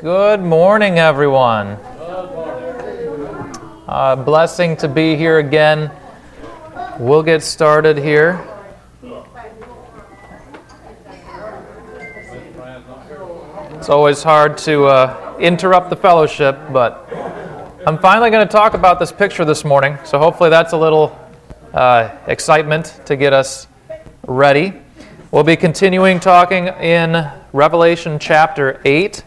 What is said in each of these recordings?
Good morning, everyone. Blessing to be here again. We'll get started here. It's always hard to interrupt the fellowship, but I'm finally going to talk about this picture this morning, so hopefully that's a little excitement to get us ready. We'll be continuing talking in Revelation chapter 8.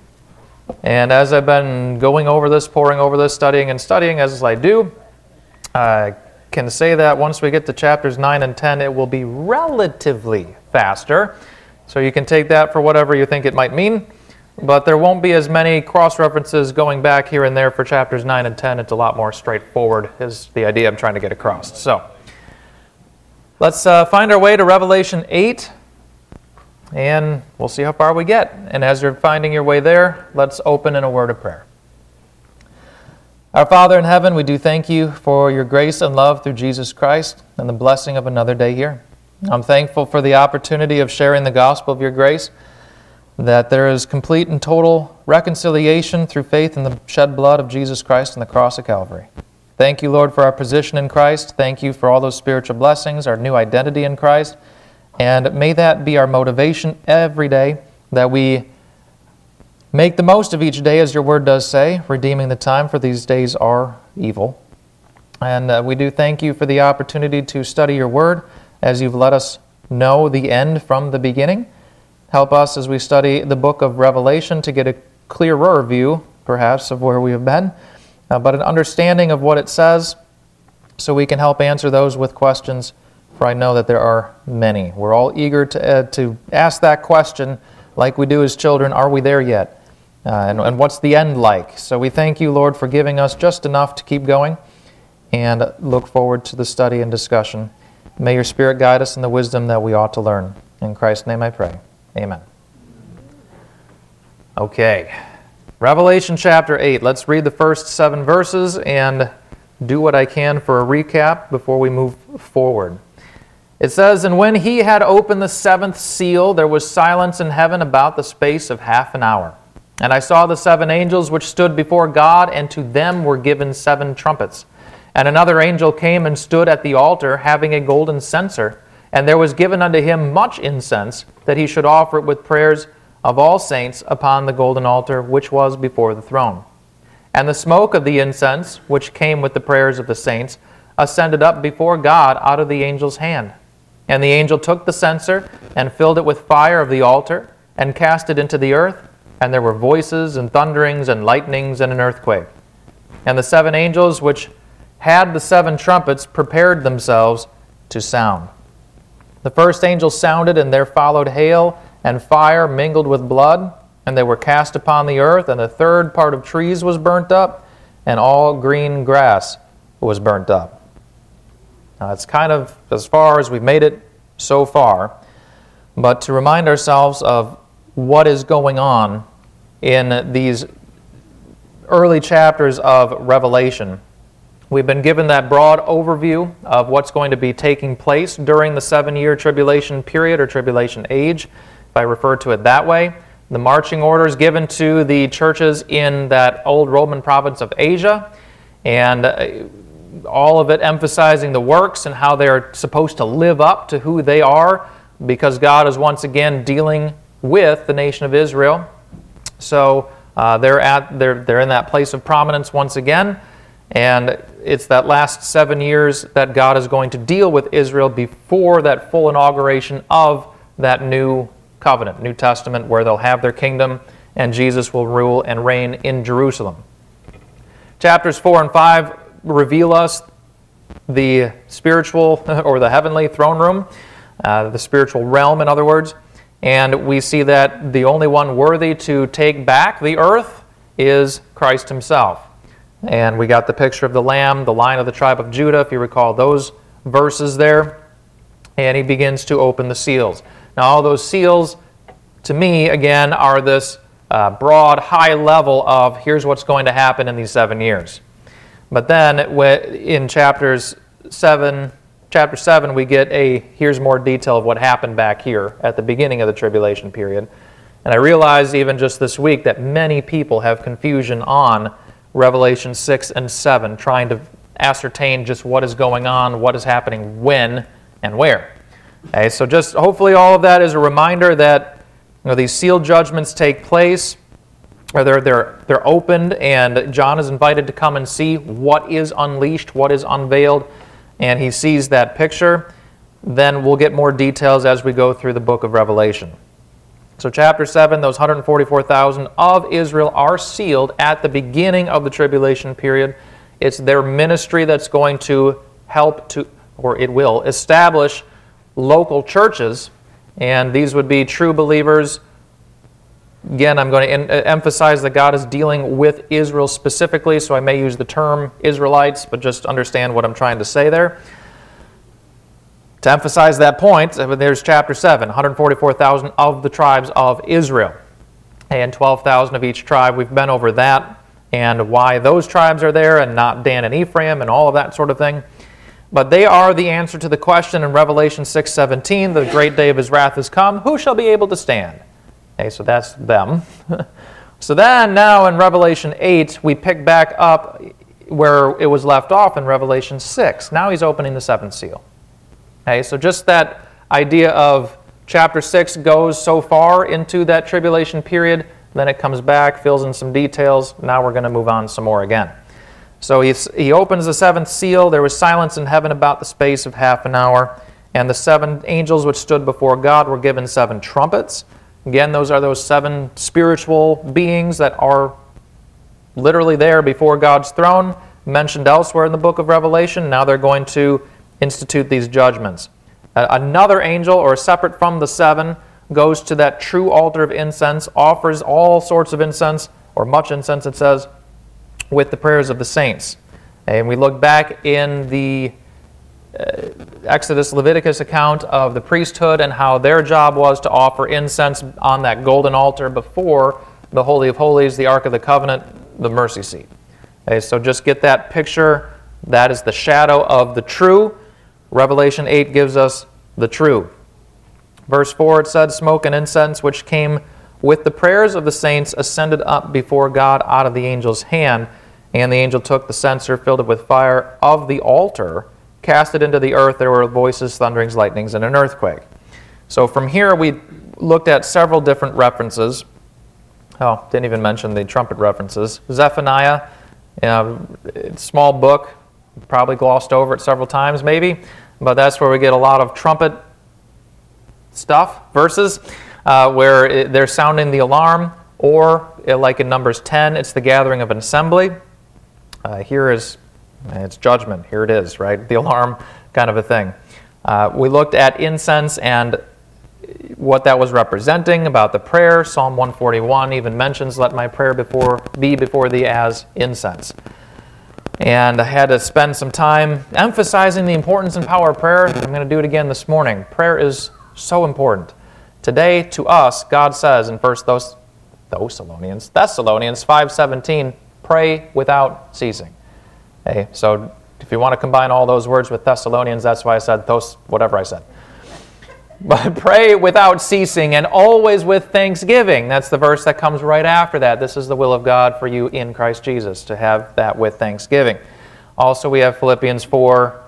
And as I've been going over this, poring over this, studying as I do, I can say that once we get to chapters 9 and 10, it will be relatively faster. So you can take that for whatever you think it might mean. But there won't be as many cross-references going back here and there for chapters 9 and 10. It's a lot more straightforward is the idea I'm trying to get across. So let's find our way to Revelation 8. And we'll see how far we get. And as you're finding your way there, let's open in a word of prayer. Our Father in heaven, we do thank you for your grace and love through Jesus Christ and the blessing of another day here. I'm thankful for the opportunity of sharing the gospel of your grace, that there is complete and total reconciliation through faith in the shed blood of Jesus Christ on the cross of Calvary. Thank you, Lord, for our position in Christ. Thank you for all those spiritual blessings, our new identity in Christ. And may that be our motivation every day, that we make the most of each day, as your word does say, redeeming the time, for these days are evil. And we do thank you for the opportunity to study your word, as you've let us know the end from the beginning. Help us as we study the book of Revelation to get a clearer view, perhaps, of where we have been, but an understanding of what it says, so we can help answer those with questions. For I know that there are many. We're all eager to ask that question, like we do as children, are we there yet? And what's the end like? So we thank you, Lord, for giving us just enough to keep going, and look forward to the study and discussion. May your Spirit guide us in the wisdom that we ought to learn. In Christ's name I pray. Amen. Okay. Revelation chapter 8. Let's read the first 7 verses and do what I can for a recap before we move forward. It says, "And when he had opened the 7th seal, there was silence in heaven about the space of half an hour. And I saw the 7 angels which stood before God, and to them were given 7 trumpets. And another angel came and stood at the altar, having a golden censer. And there was given unto him much incense, that he should offer it with prayers of all saints upon the golden altar which was before the throne. And the smoke of the incense, which came with the prayers of the saints, ascended up before God out of the angel's hand. And the angel took the censer and filled it with fire of the altar and cast it into the earth. And there were voices and thunderings and lightnings and an earthquake. And the 7 angels which had the 7 trumpets prepared themselves to sound. The first angel sounded, and there followed hail and fire mingled with blood, and they were cast upon the earth, and the third part of trees was burnt up, and all green grass was burnt up." Now, it's kind of as far as we've made it so far, but to remind ourselves of what is going on in these early chapters of Revelation, we've been given that broad overview of what's going to be taking place during the 7-year tribulation period or tribulation age, if I refer to it that way. The marching orders given to the churches in that old Roman province of Asia, and all of it emphasizing the works and how they're supposed to live up to who they are, because God is once again dealing with the nation of Israel. So they're in that place of prominence once again, and it's that last 7 years that God is going to deal with Israel before that full inauguration of that new covenant, New Testament, where they'll have their kingdom and Jesus will rule and reign in Jerusalem. Chapters 4 and 5 reveal us the spiritual or the heavenly throne room, the spiritual realm, in other words. And we see that the only one worthy to take back the earth is Christ himself. And we got the picture of the Lamb, the Lion of the tribe of Judah, if you recall those verses there. And he begins to open the seals. Now, all those seals, to me, again, are this broad, high level of here's what's going to happen in these 7 years. But then in chapter 7, we get here's more detail of what happened back here at the beginning of the tribulation period. And I realize even just this week that many people have confusion on Revelation 6 and 7, trying to ascertain just what is going on, what is happening, when, and where. Okay, so just hopefully all of that is a reminder that these sealed judgments take place, or they're opened, and John is invited to come and see what is unleashed, what is unveiled, and he sees that picture. Then we'll get more details as we go through the book of Revelation. So chapter 7, those 144,000 of Israel are sealed at the beginning of the tribulation period. It's their ministry that's going to help to, or it will, establish local churches, and these would be true believers. Again, I'm going to emphasize that God is dealing with Israel specifically, so I may use the term Israelites, but just understand what I'm trying to say there. To emphasize that point, there's chapter 7, 144,000 of the tribes of Israel, and 12,000 of each tribe. We've been over that, and why those tribes are there, and not Dan and Ephraim, and all of that sort of thing. But they are the answer to the question in Revelation 6:17, the great day of his wrath has come, who shall be able to stand? Okay, so that's them. So then, now in Revelation 8, we pick back up where it was left off in Revelation 6. Now he's opening the seventh seal. Okay, so just that idea of chapter 6 goes so far into that tribulation period, then it comes back, fills in some details. Now we're going to move on some more again. So he opens the seventh seal. There was silence in heaven about the space of half an hour. And the 7 angels which stood before God were given 7 trumpets. Again, those are those 7 spiritual beings that are literally there before God's throne, mentioned elsewhere in the book of Revelation. Now they're going to institute these judgments. Another angel, or separate from the 7, goes to that true altar of incense, offers all sorts of incense, or much incense it says, with the prayers of the saints. And we look back in the Exodus, Leviticus account of the priesthood and how their job was to offer incense on that golden altar before the Holy of Holies, the Ark of the Covenant, the mercy seat. Okay, so just get that picture. That is the shadow of the true. Revelation 8 gives us the true. Verse 4, it said, smoke and incense which came with the prayers of the saints ascended up before God out of the angel's hand. And the angel took the censer, filled it with fire of the altar, cast it into the earth. There were voices, thunderings, lightnings, and an earthquake. So from here we looked at several different references. Oh, didn't even mention the trumpet references. Zephaniah, small book, probably glossed over it several times maybe, but that's where we get a lot of trumpet stuff, verses, where they're sounding the alarm, or like in Numbers 10, it's the gathering of an assembly. Here is, it's judgment. Here it is, right? The alarm kind of a thing. We looked at incense and what that was representing about the prayer. Psalm 141 even mentions, let my prayer be before thee as incense. And I had to spend some time emphasizing the importance and power of prayer. I'm going to do it again this morning. Prayer is so important. Today, to us, God says in Thessalonians 5:17, pray without ceasing. Okay, so if you want to combine all those words with Thessalonians, that's why I said whatever I said. But pray without ceasing and always with thanksgiving. That's the verse that comes right after that. This is the will of God for you in Christ Jesus, to have that with thanksgiving. Also, we have Philippians 4,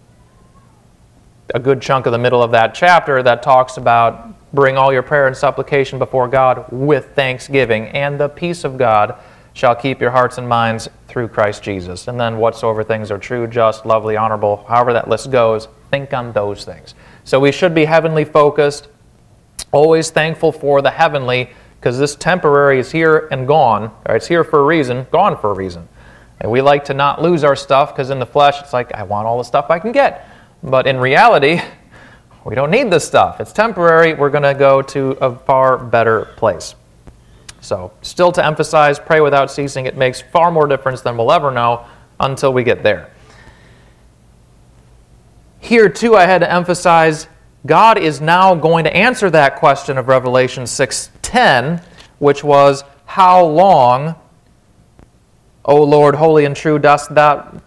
a good chunk of the middle of that chapter that talks about bring all your prayer and supplication before God with thanksgiving, and the peace of God shall keep your hearts and minds through Christ Jesus. And then whatsoever things are true, just, lovely, honorable, however that list goes, think on those things. So we should be heavenly focused, always thankful for the heavenly, because this temporary is here and gone. Right? It's here for a reason, gone for a reason. And we like to not lose our stuff, because in the flesh it's like, I want all the stuff I can get. But in reality, we don't need this stuff. It's temporary. We're going to go to a far better place. So still to emphasize, pray without ceasing. It makes far more difference than we'll ever know until we get there. Here, too, I had to emphasize God is now going to answer that question of Revelation 6:10, which was, how long, O Lord, holy and true, dost thou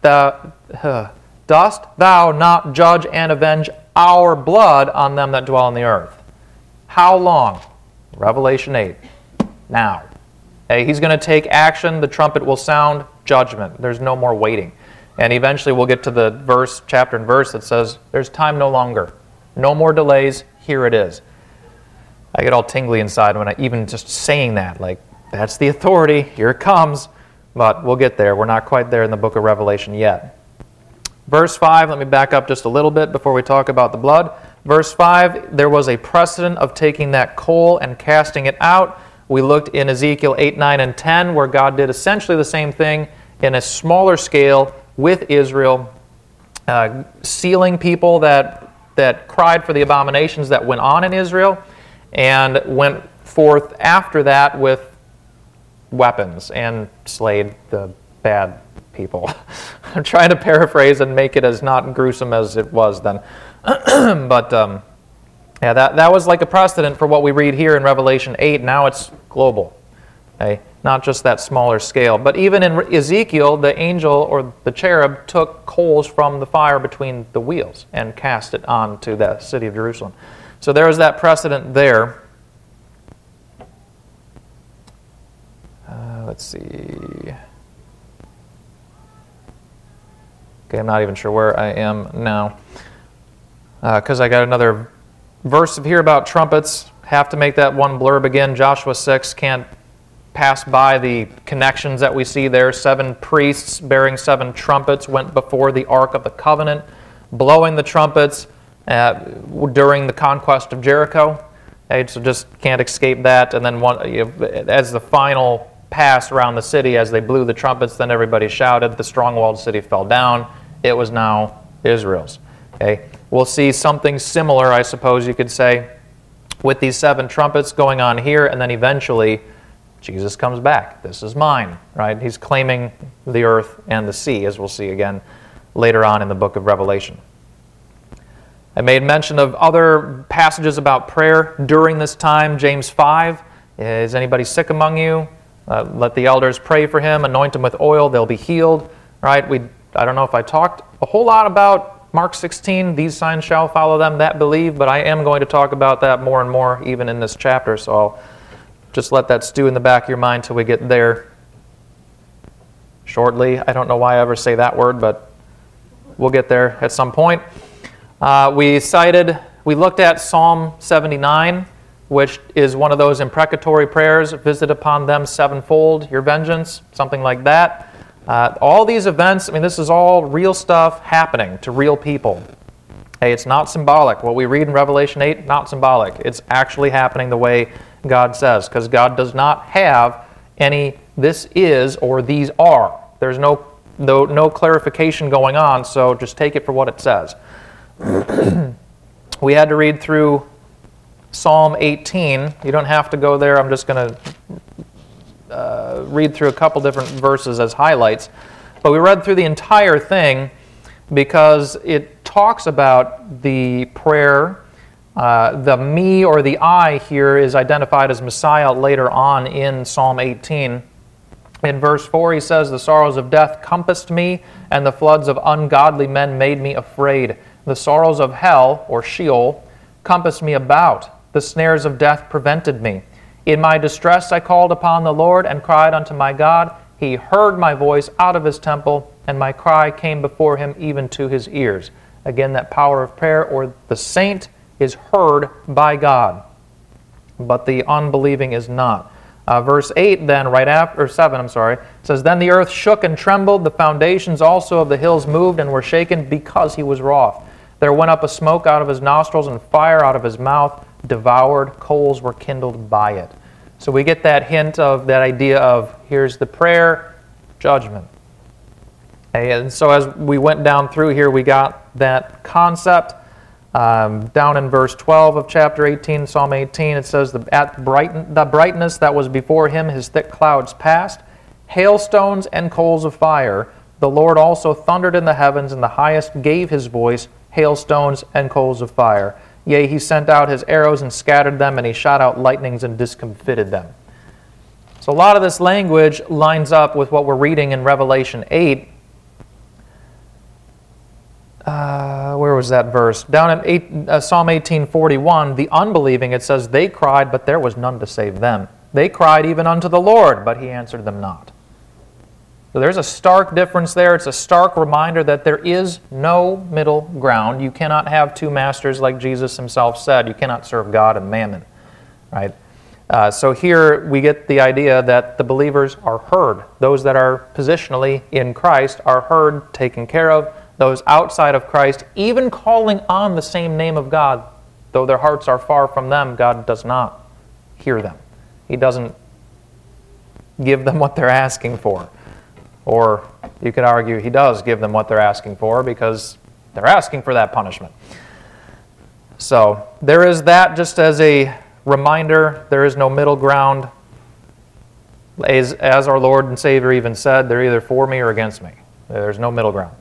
not judge and avenge our blood on them that dwell on the earth? How long? Revelation 8. Now. Okay, he's going to take action. The trumpet will sound. Judgment. There's no more waiting. And eventually we'll get to the verse, chapter and verse that says, there's time no longer. No more delays. Here it is. I get all tingly inside when I even just saying that. Like, that's the authority. Here it comes. But we'll get there. We're not quite there in the book of Revelation yet. Verse 5, let me back up just a little bit before we talk about the blood. Verse 5, there was a precedent of taking that coal and casting it out. We looked in Ezekiel 8, 9, and 10, where God did essentially the same thing in a smaller scale with Israel, sealing people that cried for the abominations that went on in Israel, and went forth after that with weapons and slayed the bad people. I'm trying to paraphrase and make it as not gruesome as it was then. But yeah, that was like a precedent for what we read here in Revelation 8. Now it's global, okay? Not just that smaller scale. But even in Ezekiel, the angel or the cherub took coals from the fire between the wheels and cast it onto the city of Jerusalem. So there was that precedent there. Let's see. Okay, I'm not even sure where I am now, because I got another verse here about trumpets. Have to make that one blurb again. Joshua 6, can't pass by the connections that we see there. 7 priests bearing 7 trumpets went before the Ark of the Covenant, blowing the trumpets during the conquest of Jericho. Okay, so just can't escape that. And then as the final pass around the city, as they blew the trumpets, then everybody shouted. The strong-walled city fell down. It was now Israel's. Okay, we'll see something similar, I suppose you could say, with these 7 trumpets going on here, and then eventually Jesus comes back. This is mine, right? He's claiming the earth and the sea, as we'll see again later on in the book of Revelation. I made mention of other passages about prayer during this time. James 5, is anybody sick among you? Let the elders pray for him, anoint him with oil, they'll be healed, right? I don't know if I talked a whole lot about Mark 16, these signs shall follow them that believe, but I am going to talk about that more and more even in this chapter, so I'll just let that stew in the back of your mind till we get there shortly. I don't know why I ever say that word, but we'll get there at some point. We looked at Psalm 79, which is one of those imprecatory prayers, visit upon them sevenfold, your vengeance, something like that. All these events, this is all real stuff happening to real people. Hey, it's not symbolic. What we read in Revelation 8, not symbolic. It's actually happening the way God says, because God does not have any this is or these are. There's no clarification going on, so just take it for what it says. We had to read through Psalm 18. You don't have to go there. I'm just going to read through a couple different verses as highlights. But we read through the entire thing because it talks about the prayer. The me or the I here is identified as Messiah later on in Psalm 18. In verse 4 he says, the sorrows of death compassed me, and the floods of ungodly men made me afraid. The sorrows of hell, or Sheol, compassed me about. The snares of death prevented me. In my distress I called upon the Lord and cried unto my God. He heard my voice out of his temple, and my cry came before him even to his ears. Again, that power of prayer, or the saint, is heard by God, but the unbelieving is not. Verse 8 then, right after, or 7, says, then the earth shook and trembled, the foundations also of the hills moved and were shaken because he was wroth. There went up a smoke out of his nostrils and fire out of his mouth, devoured, coals were kindled by it. So we get that hint of that idea of here's the prayer, judgment. And so as we went down through here, we got that concept. Down in verse 12 of chapter 18, Psalm 18, it says, the brightness that was before him, his thick clouds passed, hailstones and coals of fire. The Lord also thundered in the heavens, and the highest gave his voice, hailstones and coals of fire. Yea, he sent out his arrows and scattered them, and he shot out lightnings and discomfited them. So a lot of this language lines up with what we're reading in Revelation 8. Where was that verse? Down in Psalm 18:41, the unbelieving, it says, they cried, but there was none to save them. They cried even unto the Lord, but he answered them not. So there's a stark difference there. It's a stark reminder that there is no middle ground. You cannot have two masters like Jesus himself said. You cannot serve God and mammon, right? So here we get the idea that the believers are heard. Those that are positionally in Christ are heard, taken care of. Those outside of Christ, even calling on the same name of God, though their hearts are far from them, God does not hear them. He doesn't give them what they're asking for. Or you could argue he does give them what they're asking for because they're asking for that punishment. So there is that just as a reminder. There is no middle ground. As our Lord and Savior even said, they're either for me or against me. There's no middle ground.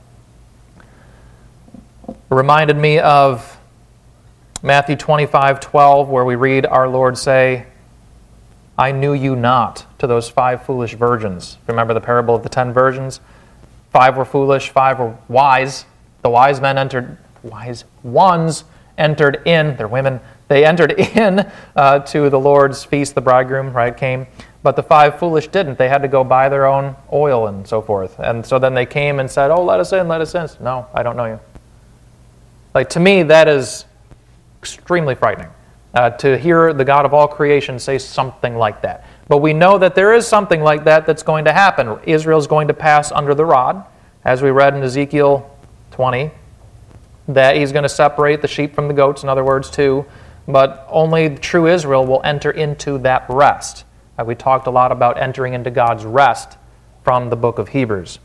It reminded me of Matthew 25:12, where we read our Lord say, I knew you not, to those 5 foolish virgins. Remember the parable of the 10 virgins? 5 were foolish, 5 were wise. The wise ones entered in, they're women, they entered in to the Lord's feast, the bridegroom, right, came. But the 5 foolish didn't. They had to go buy their own oil and so forth. And so then they came and said, oh, let us in, let us in. No, I don't know you. Like, to me, that is extremely frightening. To hear the God of all creation say something like that. But we know that there is something like that that's going to happen. Israel's going to pass under the rod, as we read in Ezekiel 20, that he's going to separate the sheep from the goats, in other words, too. But only true Israel will enter into that rest. We talked a lot about entering into God's rest from the book of Hebrews.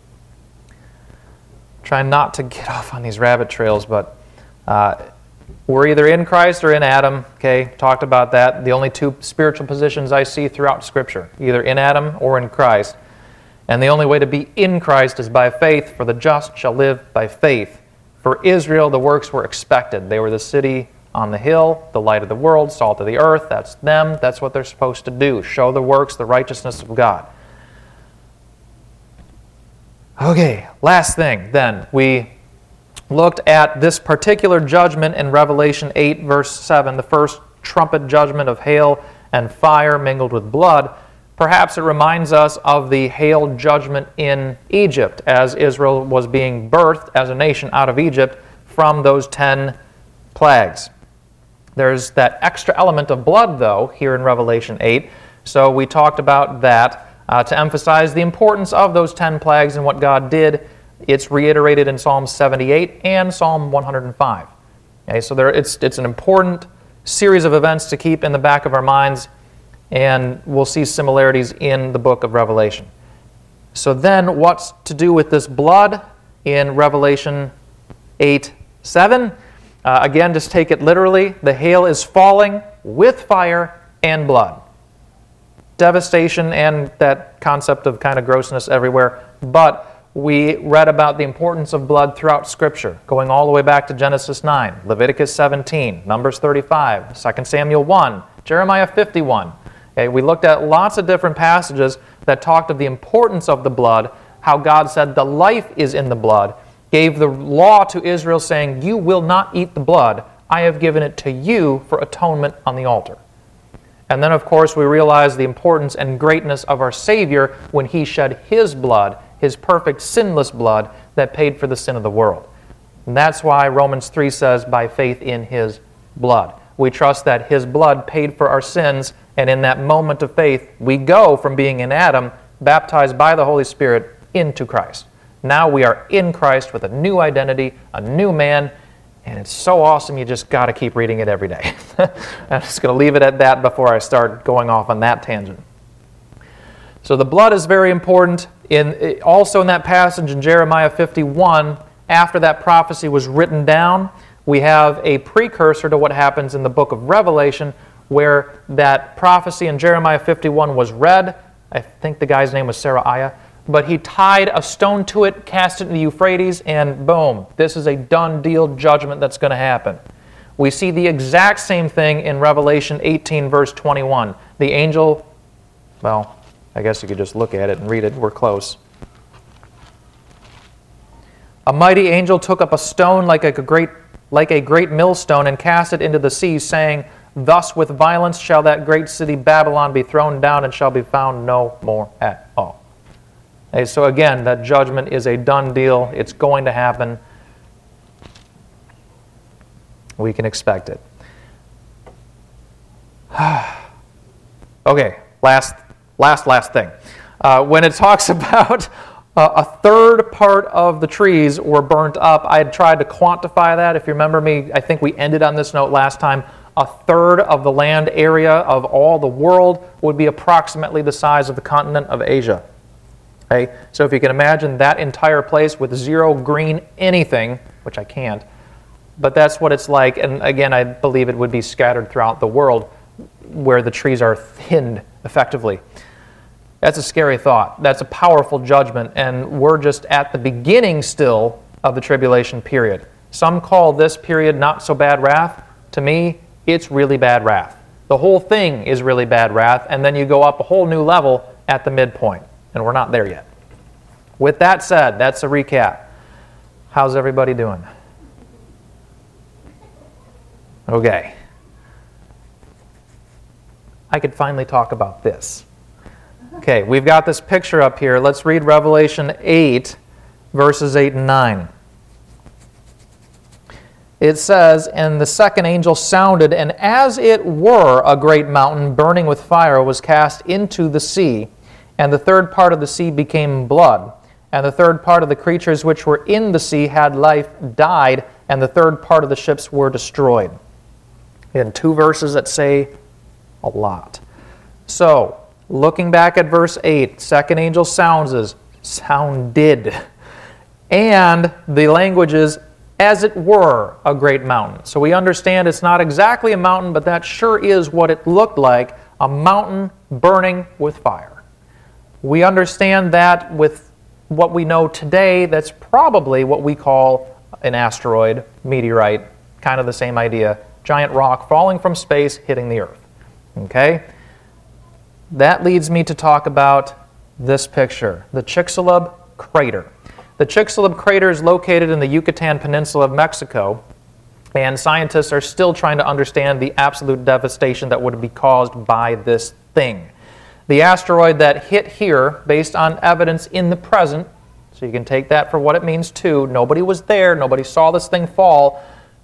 Try not to get off on these rabbit trails, but we're either in Christ or in Adam. Okay, talked about that. The only 2 spiritual positions I see throughout Scripture, either in Adam or in Christ. And the only way to be in Christ is by faith, for the just shall live by faith. For Israel, the works were expected. They were the city on the hill, the light of the world, salt of the earth. That's them. That's what they're supposed to do. Show the works, the righteousness of God. Okay, last thing then. We looked at this particular judgment in Revelation 8, verse 7, the first trumpet judgment of hail and fire mingled with blood. Perhaps it reminds us of the hail judgment in Egypt as Israel was being birthed as a nation out of Egypt from those 10 plagues. There's that extra element of blood, though, here in Revelation 8. So we talked about that to emphasize the importance of those 10 plagues and what God did. It's reiterated in Psalm 78 and Psalm 105. Okay, so it's an important series of events to keep in the back of our minds, and we'll see similarities in the book of Revelation. So then, what's to do with this blood in Revelation 8:7? Again, just take it literally. The hail is falling with fire and blood. Devastation and that concept of kind of grossness everywhere. But we read about the importance of blood throughout Scripture, going all the way back to Genesis 9, Leviticus 17, Numbers 35, 2 Samuel 1, Jeremiah 51. Okay, we looked at lots of different passages that talked of the importance of the blood, how God said the life is in the blood, gave the law to Israel saying, you will not eat the blood. I have given it to you for atonement on the altar. And then, of course, we realize the importance and greatness of our Savior when He shed His blood, His perfect sinless blood that paid for the sin of the world. And that's why Romans 3 says, by faith in His blood. We trust that His blood paid for our sins, and in that moment of faith, we go from being in Adam, baptized by the Holy Spirit, into Christ. Now we are in Christ with a new identity, a new man, and it's so awesome you just got to keep reading it every day. I'm just going to leave it at that before I start going off on that tangent. So the blood is very important. Also in that passage in Jeremiah 51, after that prophecy was written down, we have a precursor to what happens in the book of Revelation, where that prophecy in Jeremiah 51 was read. I think the guy's name was Seraiah. But he tied a stone to it, cast it in the Euphrates, and boom, this is a done deal judgment that's going to happen. We see the exact same thing in Revelation 18, verse 21. The angel, well, I guess you could just look at it and read it. We're close. A mighty angel took up a stone like a great millstone and cast it into the sea, saying, Thus with violence shall that great city Babylon be thrown down and shall be found no more at all. Okay, so again, that judgment is a done deal. It's going to happen. We can expect it. Okay, last thing. When it talks about a third part of the trees were burnt up, I had tried to quantify that. If you remember me, I think we ended on this note last time. A third of the land area of all the world would be approximately the size of the continent of Asia. Okay? So if you can imagine that entire place with zero green anything, which I can't, but that's what it's like. And again, I believe it would be scattered throughout the world where the trees are thinned effectively. That's a scary thought. That's a powerful judgment, and we're just at the beginning still of the tribulation period. Some call this period not so bad wrath. To me, it's really bad wrath. The whole thing is really bad wrath, and then you go up a whole new level at the midpoint, and we're not there yet. With that said, that's a recap. How's everybody doing? Okay. I could finally talk about this. Okay, we've got this picture up here. Let's read Revelation 8, verses 8 and 9. It says, And the second angel sounded, and as it were a great mountain burning with fire was cast into the sea, and the third part of the sea became blood, and the third part of the creatures which were in the sea had life, died, and the third part of the ships were destroyed. In two verses that say a lot. So, looking back at verse 8, second angel sounded. And the language is, as it were, a great mountain. So we understand it's not exactly a mountain, but that sure is what it looked like, a mountain burning with fire. We understand that with what we know today, that's probably what we call an asteroid, meteorite, kind of the same idea, giant rock falling from space, hitting the earth. Okay? That leads me to talk about this picture, the Chicxulub crater. The Chicxulub crater is located in the Yucatan Peninsula of Mexico, and scientists are still trying to understand the absolute devastation that would be caused by this thing. The asteroid that hit here, based on evidence in the present, so you can take that for what it means too, nobody was there, nobody saw this thing fall,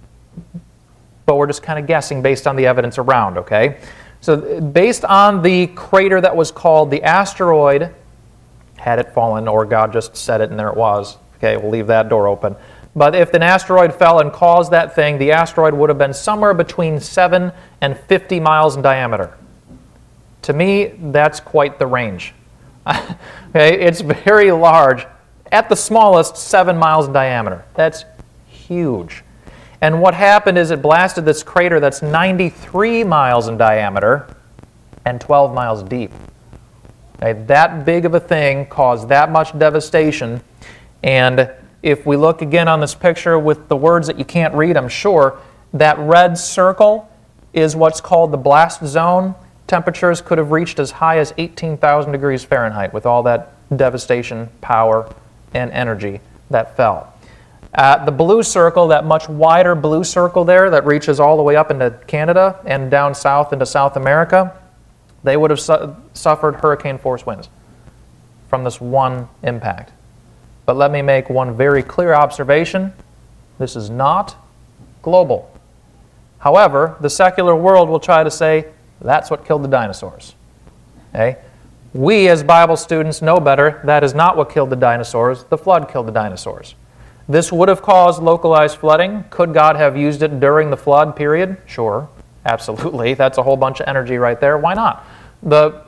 but we're just kind of guessing based on the evidence around, okay? So based on the crater that was called the asteroid, had it fallen, or God just said it and there it was. Okay, we'll leave that door open. But if an asteroid fell and caused that thing, the asteroid would have been somewhere between 7 and 50 miles in diameter. To me, that's quite the range. Okay, it's very large. At the smallest, 7 miles in diameter. That's huge. And what happened is it blasted this crater that's 93 miles in diameter and 12 miles deep. Okay, that big of a thing caused that much devastation. And if we look again on this picture with the words that you can't read, I'm sure, that red circle is what's called the blast zone. Temperatures could have reached as high as 18,000 degrees Fahrenheit with all that devastation, power, and energy that fell. The blue circle, that much wider blue circle there that reaches all the way up into Canada and down south into South America, they would have suffered hurricane-force winds from this one impact. But let me make one very clear observation. This is not global. However, the secular world will try to say, that's what killed the dinosaurs. Okay? We, as Bible students, know better. That is not what killed the dinosaurs. The flood killed the dinosaurs. This would have caused localized flooding. Could God have used it during the flood period? Sure, absolutely. That's a whole bunch of energy right there. Why not? The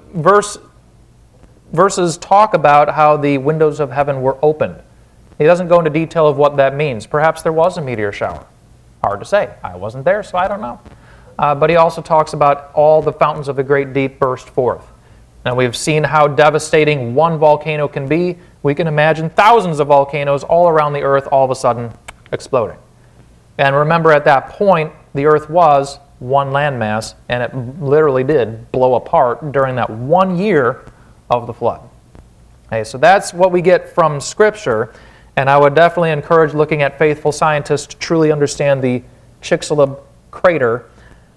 verses talk about how the windows of heaven were opened. He doesn't go into detail of what that means. Perhaps there was a meteor shower. Hard to say. I wasn't there, so I don't know. But he also talks about all the fountains of the great deep burst forth. And we've seen how devastating one volcano can be. We can imagine thousands of volcanoes all around the earth all of a sudden exploding. And remember, at that point, the earth was one landmass, and it literally did blow apart during that 1 year of the flood. Okay, so that's what we get from Scripture. And I would definitely encourage looking at faithful scientists to truly understand the Chicxulub crater.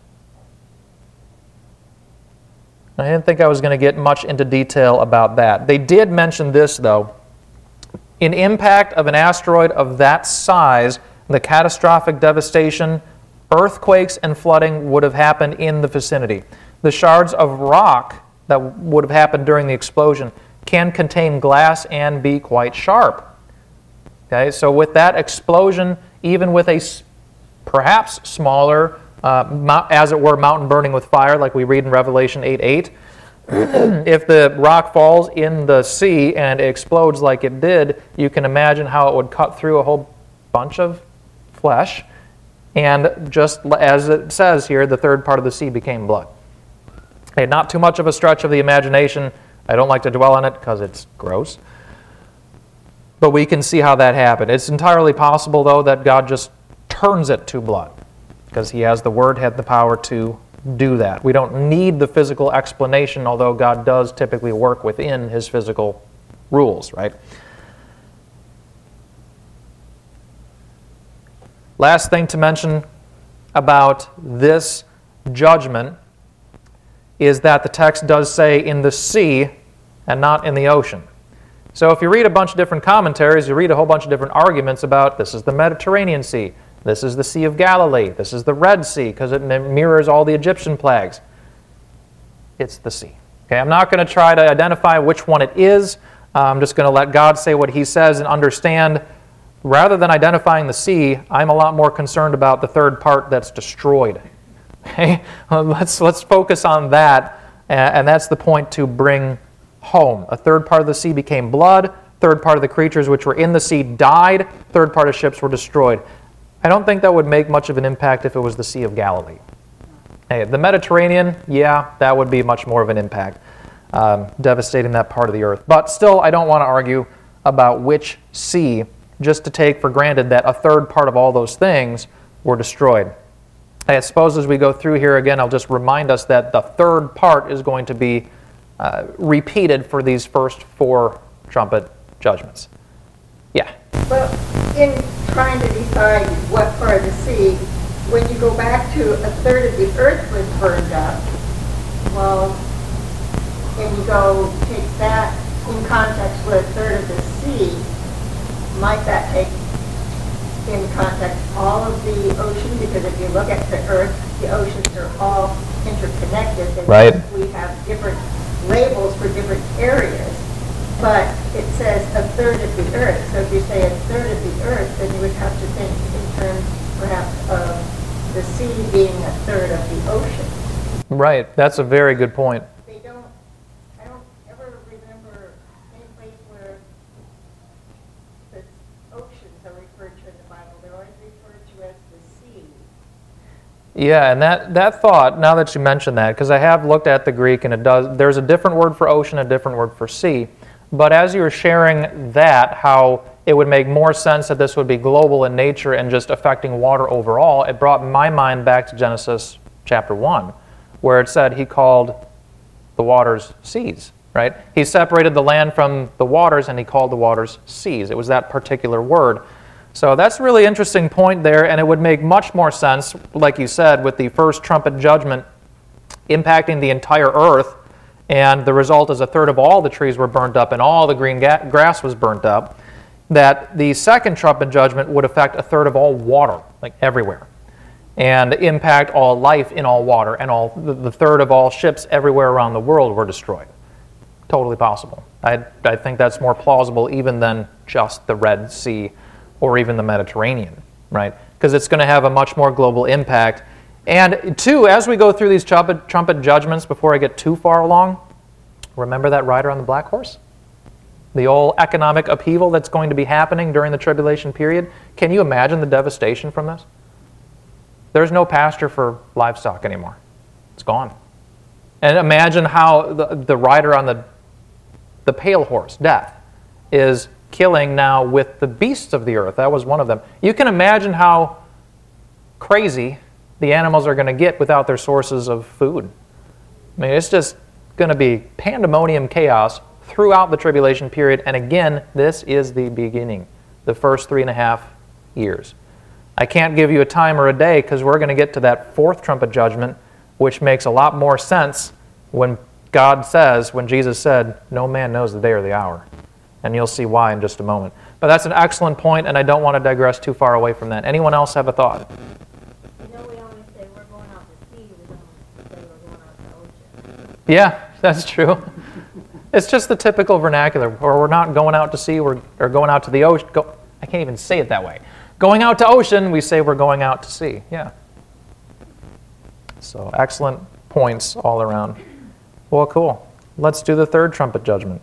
I didn't think I was going to get much into detail about that. They did mention this, though. In impact of an asteroid of that size, the catastrophic devastation, earthquakes and flooding would have happened in the vicinity. The shards of rock that would have happened during the explosion can contain glass and be quite sharp. Okay, so with that explosion, even with a perhaps smaller, as it were, mountain burning with fire, like we read in Revelation 8:8, if the rock falls in the sea and explodes like it did, you can imagine how it would cut through a whole bunch of flesh. And just as it says here, the third part of the sea became blood. Okay, not too much of a stretch of the imagination. I don't like to dwell on it because it's gross. But we can see how that happened. It's entirely possible, though, that God just turns it to blood because He has the Word, had the power to do that. We don't need the physical explanation, although God does typically work within His physical rules, right? Last thing to mention about this judgment is that the text does say in the sea and not in the ocean. So if you read a bunch of different commentaries, you read a whole bunch of different arguments about this is the Mediterranean Sea, this is the Sea of Galilee, this is the Red Sea because it mirrors all the Egyptian plagues. It's the sea. Okay, I'm not going to try to identify which one it is. I'm just going to let God say what He says and understand. Rather than identifying the sea, I'm a lot more concerned about the third part that's destroyed. Okay, let's focus on that, and that's the point to bring home. A third part of the sea became blood. Third part of the creatures which were in the sea died. Third part of ships were destroyed. I don't think that would make much of an impact if it was the Sea of Galilee. Hey, the Mediterranean, yeah, that would be much more of an impact, devastating that part of the earth. But still, I don't want to argue about which sea, just to take for granted that a third part of all those things were destroyed. I suppose as we go through here again, I'll just remind us that the third part is going to be repeated for these first 4 trumpet judgments. Yeah? Well, in trying to decide what part of the sea, when you go back to a third of the earth was burned up, well, and you go take that in context with a third of the sea, might that take in context all of the ocean? Because if you look at the earth, the oceans are all interconnected. Right. We have different labels for different areas, but it says a third of the earth. So if you say a third of the earth, then you would have to think in terms perhaps of the sea being a third of the ocean. Right. That's a very good point. I don't ever remember any place where the oceans are referred to in the Bible. They're always referred to as the sea. Yeah, and that thought, now that you mention that, because I have looked at the Greek and there's a different word for ocean, a different word for sea. But as you were sharing that, how it would make more sense that this would be global in nature and just affecting water overall, it brought my mind back to Genesis chapter 1, where it said He called the waters seas, right? He separated the land from the waters and He called the waters seas. It was that particular word. So that's a really interesting point there, and it would make much more sense, like you said, with the first trumpet judgment impacting the entire earth, and the result is a third of all the trees were burnt up and all the green grass was burnt up, that the second trumpet judgment would affect a third of all water, like everywhere, and impact all life in all water, and the third of all ships everywhere around the world were destroyed. Totally possible. I think that's more plausible even than just the Red Sea or even the Mediterranean, right? Because it's going to have a much more global impact. And 2, as we go through these trumpet judgments, before I get too far along, remember that rider on the black horse? The whole economic upheaval that's going to be happening during the tribulation period. Can you imagine the devastation from this? There's no pasture for livestock anymore. It's gone. And imagine how the rider on the pale horse, death, is killing now with the beasts of the earth. That was one of them. You can imagine how crazy the animals are going to get without their sources of food. I mean, it's just going to be pandemonium chaos throughout the tribulation period. And again, this is the beginning. the first 3.5 years. I can't give you a time or a day because we're going to get to that fourth trumpet judgment, which makes a lot more sense when Jesus said, no man knows the day or the hour. And you'll see why in just a moment. But that's an excellent point, and I don't want to digress too far away from that. Anyone else have a thought? We always say we're going out to sea, we don't say we're going out to ocean. Yeah, that's true. It's just the typical vernacular, or we're not going out to sea, or going out to the ocean. I can't even say it that way. Going out to ocean, we say we're going out to sea. Yeah. So excellent points all around. Well, cool. Let's do the third trumpet judgment.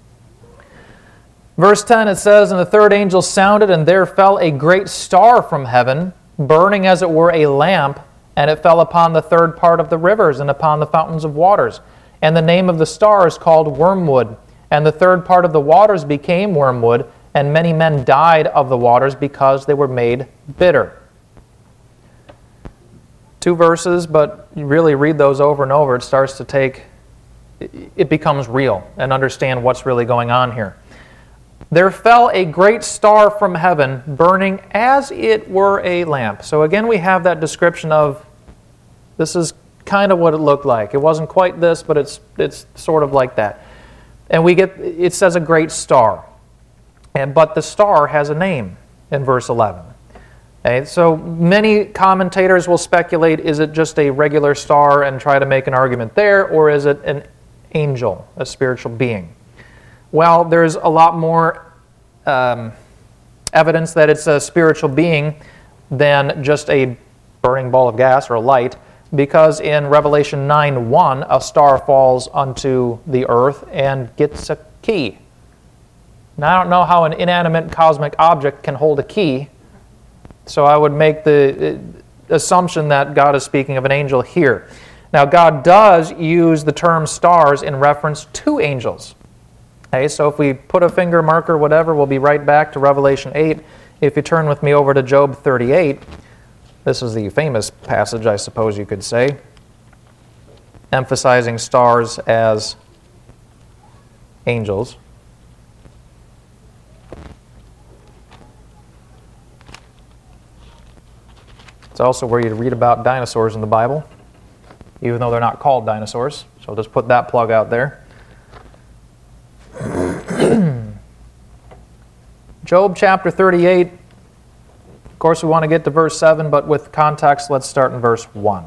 Verse 10, it says, "And the third angel sounded, and there fell a great star from heaven, burning as it were a lamp, and it fell upon the third part of the rivers and upon the fountains of waters. And the name of the star is called Wormwood. And the third part of the waters became wormwood, and many men died of the waters because they were made bitter." 2 verses, but you really read those over and over, it becomes real and understand what's really going on here. "There fell a great star from heaven, burning as it were a lamp." So again, we have that description of, this is kind of what it looked like. It wasn't quite this, but it's sort of like that. And it says a great star. But the star has a name in verse 11. Okay, so many commentators will speculate, is it just a regular star, and try to make an argument there, or is it an angel, a spiritual being? Well, there's a lot more evidence that it's a spiritual being than just a burning ball of gas or a light, because in Revelation 9:1, a star falls onto the earth and gets a key. Now, I don't know how an inanimate cosmic object can hold a key, so I would make the assumption that God is speaking of an angel here. Now, God does use the term stars in reference to angels. Okay, so if we put a finger marker, whatever, we'll be right back to Revelation 8. If you turn with me over to Job 38, this is the famous passage, I suppose you could say, emphasizing stars as angels. It's also where you read about dinosaurs in the Bible, even though they're not called dinosaurs. So I'll just put that plug out there. Job chapter 38. Of course, we want to get to verse 7, but with context, let's start in verse 1.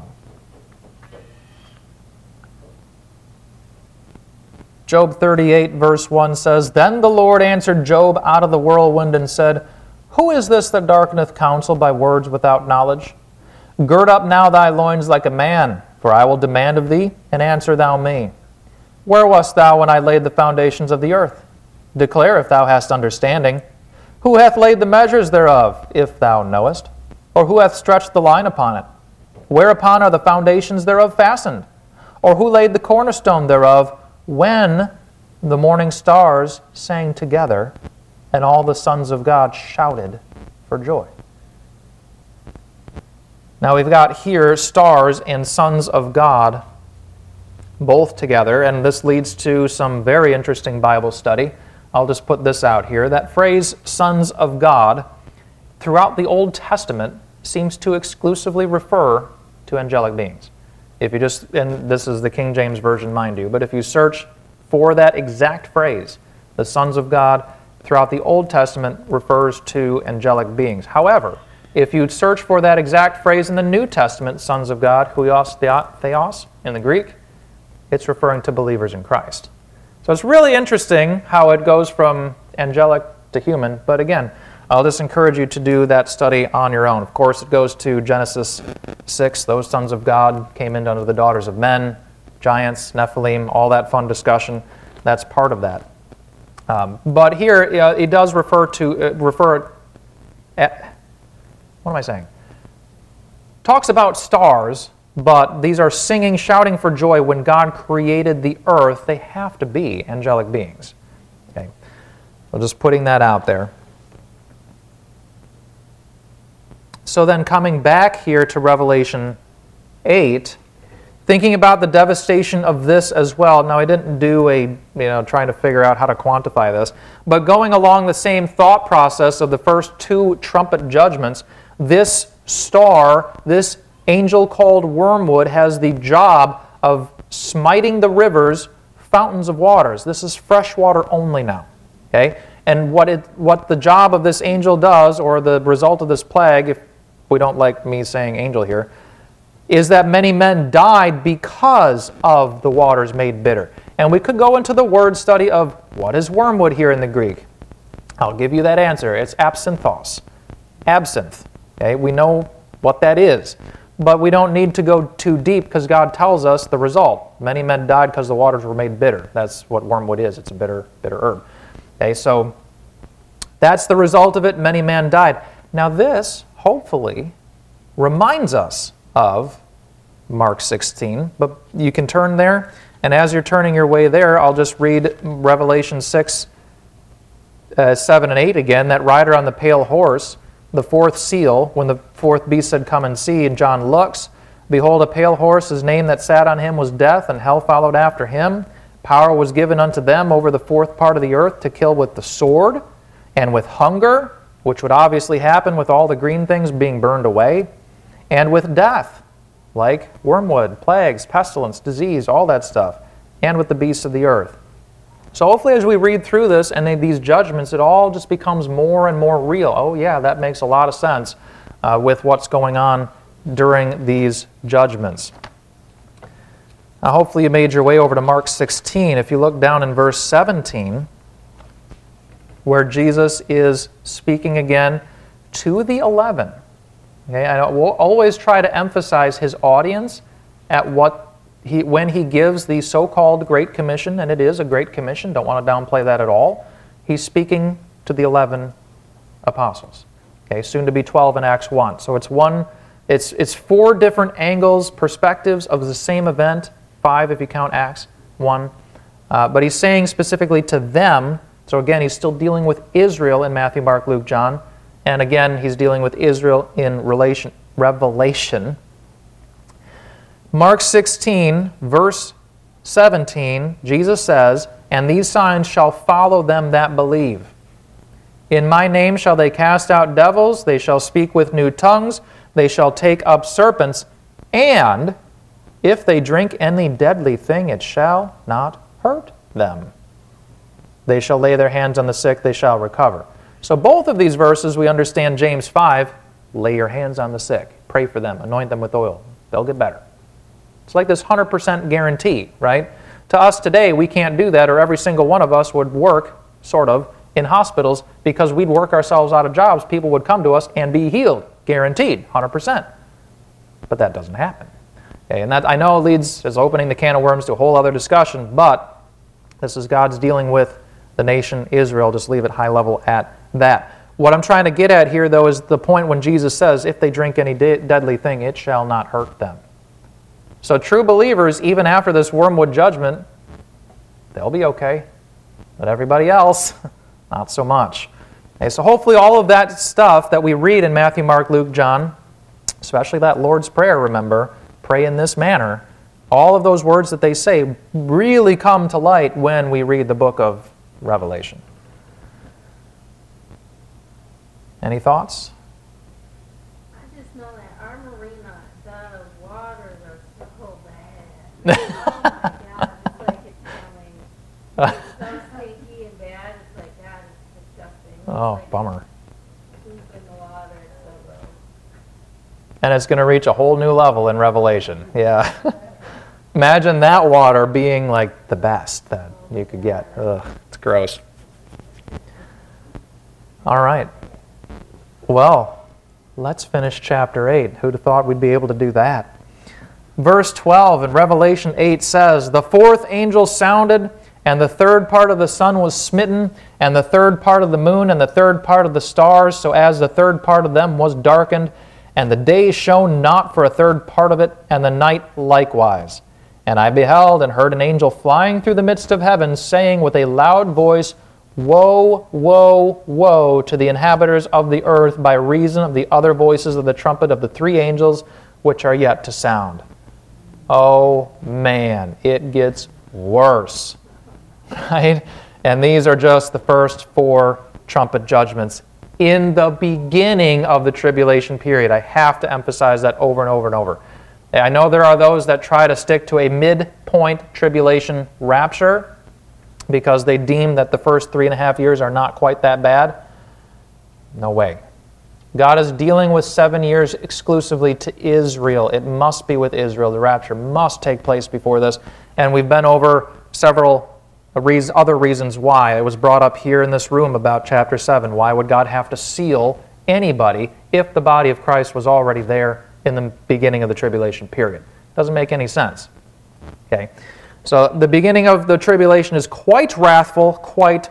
Job 38, verse 1 says, "Then the Lord answered Job out of the whirlwind and said, Who is this that darkeneth counsel by words without knowledge? Gird up now thy loins like a man, for I will demand of thee, and answer thou me. Where wast thou when I laid the foundations of the earth? Declare if thou hast understanding. Who hath laid the measures thereof, if thou knowest? Or who hath stretched the line upon it? Whereupon are the foundations thereof fastened? Or who laid the cornerstone thereof, when the morning stars sang together, and all the sons of God shouted for joy?" Now we've got here stars and sons of God both together, and this leads to some very interesting Bible study. I'll just put this out here. That phrase, sons of God, throughout the Old Testament seems to exclusively refer to angelic beings. If you just, and this is the King James Version, mind you, but if you search for that exact phrase, the sons of God, throughout the Old Testament refers to angelic beings. However, if you search for that exact phrase in the New Testament, sons of God, huios theos in the Greek, it's referring to believers in Christ. So it's really interesting how it goes from angelic to human, but again, I'll just encourage you to do that study on your own. Of course, it goes to Genesis 6. Those sons of God came in under the daughters of men, giants, Nephilim, all that fun discussion. That's part of that. But here, it does refer at, what am I saying? Talks about stars, but these are singing, shouting for joy. When God created the earth, they have to be angelic beings. Okay, so just putting that out there. So then coming back here to Revelation 8, Thinking about the devastation of this as well. Now, I didn't do trying to figure out how to quantify this, but going along the same thought process of the first 2 trumpet judgments, this star, this angel called Wormwood, has the job of smiting the rivers, fountains of waters. This is fresh water only now. Okay? And what the job of this angel does, or the result of this plague, if we don't like me saying angel here, is that many men died because of the waters made bitter. And we could go into the word study of what is wormwood here in the Greek. I'll give you that answer. It's absinthos. Absinthe. Okay? We know what that is. But we don't need to go too deep because God tells us the result. Many men died because the waters were made bitter. That's what wormwood is. It's a bitter herb. Okay, so that's the result of it. Many men died. Now this, hopefully, reminds us of Mark 16. But you can turn there. And as you're turning your way there, I'll just read Revelation 6, 7 and 8 again. That rider on the pale horse, the 4th seal, when the 4th beast said, "Come and see," and John looks, behold, a pale horse, his name that sat on him was Death, and hell followed after him. Power was given unto them over the 4th part of the earth to kill with the sword, and with hunger, which would obviously happen with all the green things being burned away, and with death, like wormwood, plagues, pestilence, disease, all that stuff, and with the beasts of the earth. So hopefully as we read through this and these judgments, it all just becomes more and more real. Oh yeah, that makes a lot of sense with what's going on during these judgments. Now hopefully you made your way over to Mark 16. If you look down in verse 17, where Jesus is speaking again to the 11. Okay, I will always try to emphasize his audience at when he gives the so-called Great Commission, and it is a Great Commission, don't want to downplay that at all. He's speaking to the 11 apostles, okay, soon to be 12 in Acts 1. So it's 4 different angles, perspectives of the same event, 5 if you count Acts 1. But he's saying specifically to them, so again, he's still dealing with Israel in Matthew, Mark, Luke, John, and again, he's dealing with Israel in Revelation. Mark 16, verse 17, Jesus says, "And these signs shall follow them that believe. In my name shall they cast out devils, they shall speak with new tongues, they shall take up serpents, and if they drink any deadly thing, it shall not hurt them. They shall lay their hands on the sick, they shall recover." So both of these verses, we understand James 5, lay your hands on the sick, pray for them, anoint them with oil, they'll get better. It's like this 100% guarantee, right? To us today, we can't do that, or every single one of us would work, sort of, in hospitals because we'd work ourselves out of jobs. People would come to us and be healed, guaranteed, 100%. But that doesn't happen. Okay, and that, I know, is opening the can of worms to a whole other discussion, but this is God's dealing with the nation Israel. Just leave it high level at that. What I'm trying to get at here, though, is the point when Jesus says, if they drink any deadly thing, it shall not hurt them. So true believers, even after this wormwood judgment, they'll be okay. But everybody else, not so much. Okay, so hopefully all of that stuff that we read in Matthew, Mark, Luke, John, especially that Lord's Prayer, remember, pray in this manner, all of those words that they say really come to light when we read the book of Revelation. Any thoughts? I just know that our marina, the waters are so bad. Oh my God, it's like it's coming. It's so stinky and bad. It's like, God, it's disgusting. It's Oh, like bummer. poop in the water. It's so gross. And it's going to reach a whole new level in Revelation. Yeah. Imagine that water being like the best that you could get. Ugh, it's gross. All right. Well, let's finish chapter 8. Who'd have thought we'd be able to do that? Verse 12 in Revelation 8 says, "The 4th angel sounded, and the 3rd part of the sun was smitten, and the 3rd part of the moon, and the 3rd part of the stars, so as the 3rd part of them was darkened, and the day shone not for a 3rd part of it, and the night likewise. And I beheld and heard an angel flying through the midst of heaven, saying with a loud voice, Woe, woe, woe to the inhabitants of the earth by reason of the other voices of the trumpet of the 3 angels which are yet to sound." Oh man, it gets worse, right? And these are just the first 4 trumpet judgments in the beginning of the tribulation period. I have to emphasize that over and over and over. I know there are those that try to stick to a midpoint tribulation rapture because they deem that the first 3.5 years are not quite that bad. No way. God is dealing with 7 years exclusively to Israel. It must be with Israel. The rapture must take place before this. And we've been over several other reasons why. It was brought up here in this room about chapter 7. Why would God have to seal anybody if the body of Christ was already there in the beginning of the tribulation period? Doesn't make any sense. Okay, so the beginning of the tribulation is quite wrathful, quite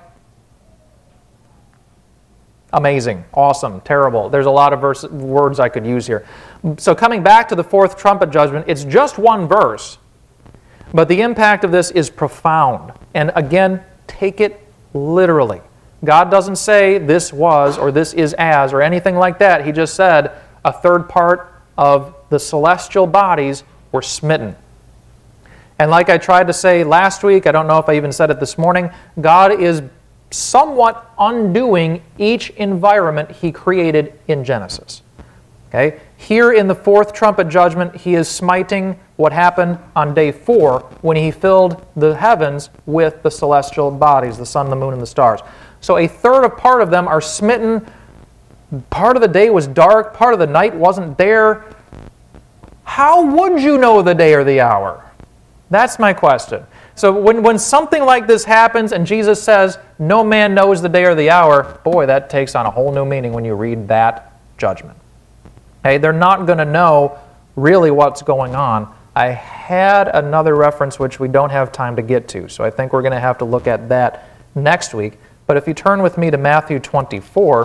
amazing, awesome, terrible. There's a lot of words I could use here. So coming back to the 4th trumpet judgment, it's just 1 verse, but the impact of this is profound. And again, take it literally. God doesn't say this was or this is as or anything like that. He just said a third part of the celestial bodies were smitten. And like I tried to say last week, I don't know if I even said it this morning, God is somewhat undoing each environment He created in Genesis. Okay? Here in the 4th trumpet judgment, He is smiting what happened on day 4 when He filled the heavens with the celestial bodies, the sun, the moon, and the stars. So a third of part of them are smitten. Part of the day was dark. Part of the night wasn't there. How would you know the day or the hour? That's my question. So when something like this happens and Jesus says, no man knows the day or the hour, boy, that takes on a whole new meaning when you read that judgment. Okay, they're not going to know really what's going on. I had another reference which we don't have time to get to, so I think we're going to have to look at that next week. But if you turn with me to Matthew 24,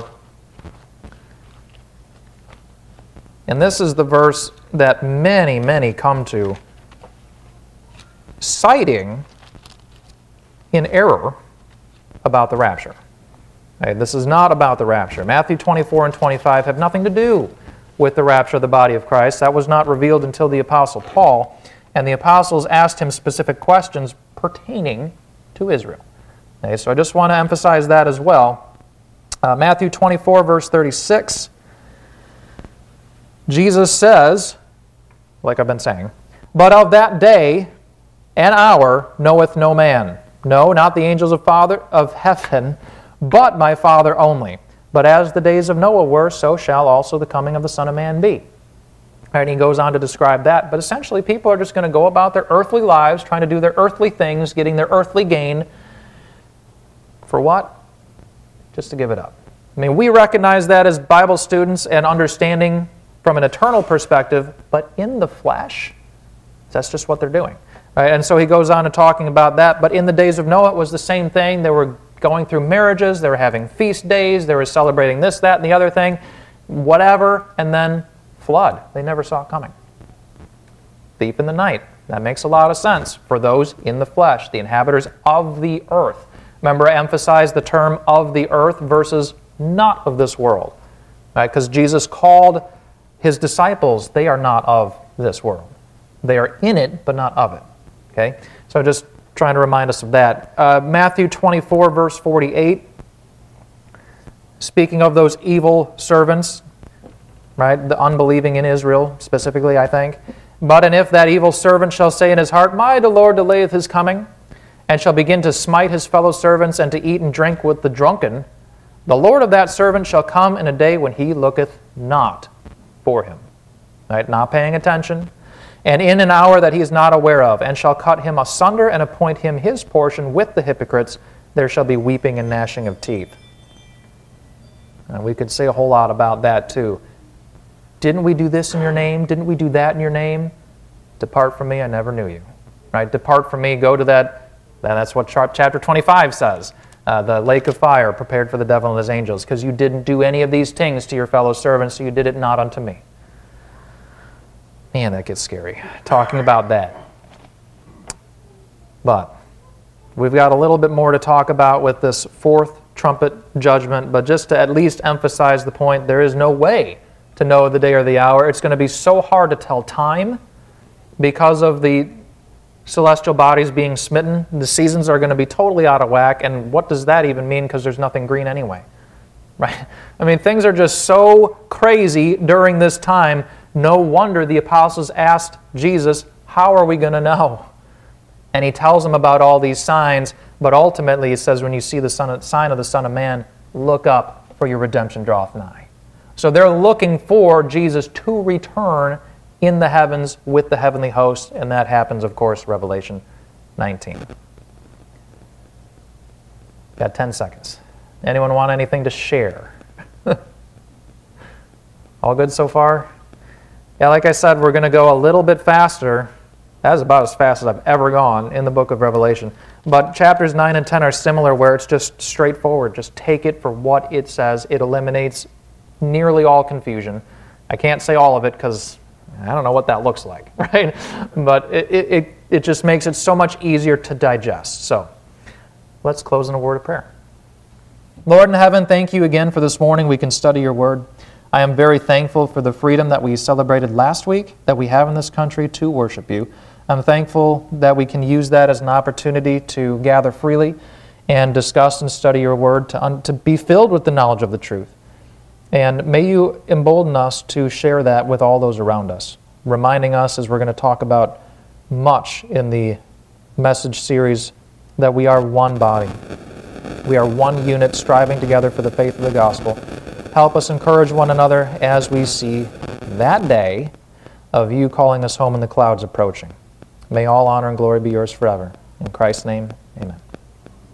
and this is the verse that many, many come to, citing in error about the rapture. Okay, this is not about the rapture. Matthew 24 and 25 have nothing to do with the rapture of the body of Christ. That was not revealed until the Apostle Paul, and the apostles asked him specific questions pertaining to Israel. Okay, so I just want to emphasize that as well. Matthew 24, verse 36, Jesus says, like I've been saying, "But of that day and hour knoweth no man, no, not the angels of heaven, but my Father only. But as the days of Noah were, so shall also the coming of the Son of Man be." And he goes on to describe that. But essentially, people are just going to go about their earthly lives, trying to do their earthly things, getting their earthly gain. For what? Just to give it up. I mean, we recognize that as Bible students and understanding from an eternal perspective, but in the flesh, that's just what they're doing. Right? And so he goes on to talking about that. But in the days of Noah, it was the same thing. They were going through marriages. They were having feast days. They were celebrating this, that, and the other thing. Whatever. And then flood. They never saw it coming. Thief in the night. That makes a lot of sense for those in the flesh, the inhabitants of the earth. Remember, I emphasized the term of the earth versus not of this world. Right? Because Jesus called His disciples, they are not of this world. They are in it, but not of it. Okay? So just trying to remind us of that. Matthew 24, verse 48. Speaking of those evil servants, right? The unbelieving in Israel, specifically, I think. "But and if that evil servant shall say in his heart, the Lord delayeth his coming, and shall begin to smite his fellow servants, and to eat and drink with the drunken, the Lord of that servant shall come in a day when he looketh not for him." Right? Not paying attention. "And in an hour that he is not aware of, and shall cut him asunder, and appoint him his portion with the hypocrites. There shall be weeping and gnashing of teeth." And we could say a whole lot about that too. Didn't we do this in your name? Didn't we do that in your name? Depart from me, I never knew you. Right? Depart from me, go to that. That's what chapter 25 says. The lake of fire prepared for the devil and his angels, because you didn't do any of these things to your fellow servants, so you did it not unto me. Man, that gets scary, talking about that. But we've got a little bit more to talk about with this 4th trumpet judgment, but just to at least emphasize the point, there is no way to know the day or the hour. It's going to be so hard to tell time because of the celestial bodies being smitten, the seasons are going to be totally out of whack. And what does that even mean? Because there's nothing green anyway. Right? I mean, things are just so crazy during this time. No wonder the apostles asked Jesus, how are we going to know? And he tells them about all these signs, but ultimately he says, when you see the sign of the Son of Man, look up, for your redemption draweth nigh. So they're looking for Jesus to return in the heavens with the heavenly host, and that happens, of course, Revelation 19. Got 10 seconds. Anyone want anything to share? All good so far? Yeah, like I said, we're going to go a little bit faster. That is about as fast as I've ever gone in the book of Revelation. But chapters 9 and 10 are similar, where it's just straightforward. Just take it for what it says. It eliminates nearly all confusion. I can't say all of it because I don't know what that looks like, right? But it just makes it so much easier to digest. So let's close in a word of prayer. Lord in heaven, thank you again for this morning. We can study your word. I am very thankful for the freedom that we celebrated last week, that we have in this country to worship you. I'm thankful that we can use that as an opportunity to gather freely and discuss and study your word, to be filled with the knowledge of the truth. And may you embolden us to share that with all those around us, reminding us, as we're going to talk about much in the message series, that we are one body. We are one unit striving together for the faith of the gospel. Help us encourage one another as we see that day of you calling us home in the clouds approaching. May all honor and glory be yours forever. In Christ's name, amen.